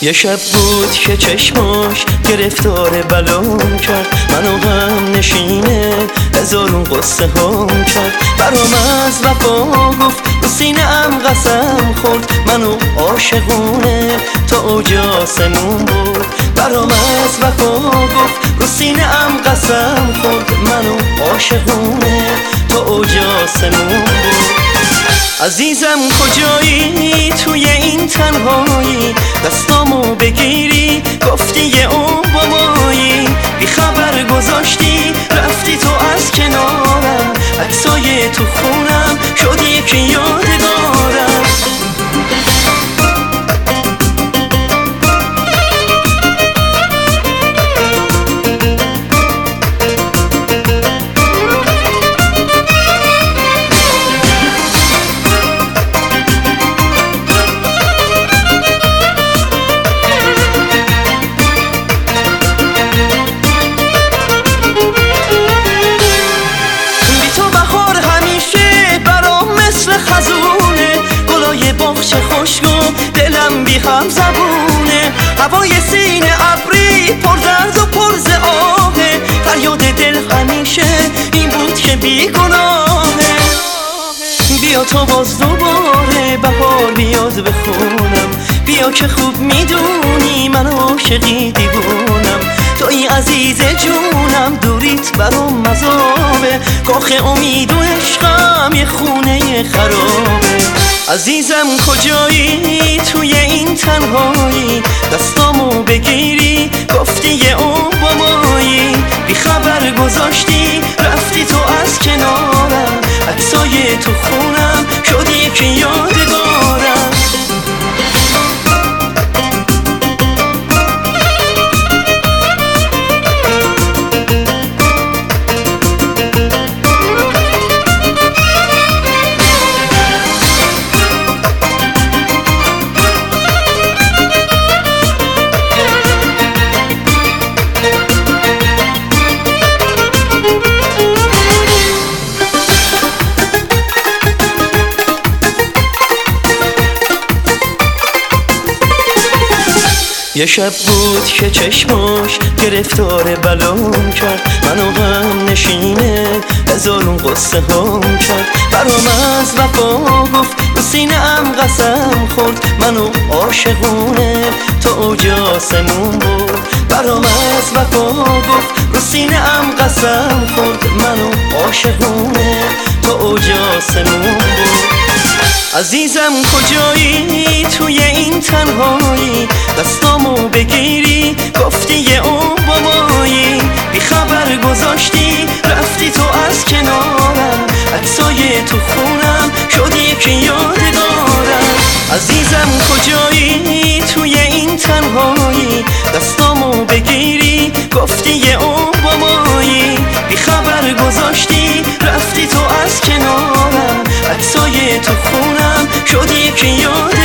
یه شب بود که چشماش گرفتار بلام کرد، منو غم نشینه هزارون قصه هم کرد. برام از وفا گفت رو سینه‌ام قسم خورد، منو عاشقونه تا اوج آسمون برد. برام از وفا گفت رو سینه‌ام قسم خورد، منو عاشقونه تا اوج آسمون برد. عزیزم کجایی توی این تنهایی، دستامو بگیری گفتی یه عمر با مایی. بی خبر گذاشتی رفتی تو از کنارم، عکسای تو خونم شد یکی یادگارم. باغچه خشکو دلم بی هم زبونه، هوای سینه ابری پر درد و پر ز آهه. فریاد دل همیشه این بود که بی گناهه. بیا تا باز دوباره بهار بیاد بخونم، بیا که خوب میدونی من عاشقی دیوونم. توی عزیز جونم دوریت برام مذابه، کاخ امید و عشقم یه خونه خرابه. عزیزم کجایی توی این تنهایی، دستامو بگیری گفتی یه عمر با مایی. بی خبر گذاشتی رفتی تو از کنارم، عکسای تو خونم شد یکی یادگارم. یه شب بود که چشماش گرفتار بلام کرد، منو غم نشینه هزارون قصه هم کرد. برام از وفا گفت رو سینه‌ام قسم خورد، منو عاشقونه تا اوج آسمون برد. برام از وفا گفت رو سینه‌ام قسم خورد، منو عاشقونه تا اوج آسمون برد. عزیزم کجایی توی این تنهایی، دستامو بگیری گفتی یه عمر با مایی. بی خبر گذاشتی رفتی تو از کنارم، عکسای تو خونم شد یکی یادگارم. عزیزم کجایی توی این تنهایی، دستامو بگیری گفتی یه عمر با مایی. بی خبر گذاشتی رفتی تو از کنارم، عکسای تو خونم شد یکی یادگارم.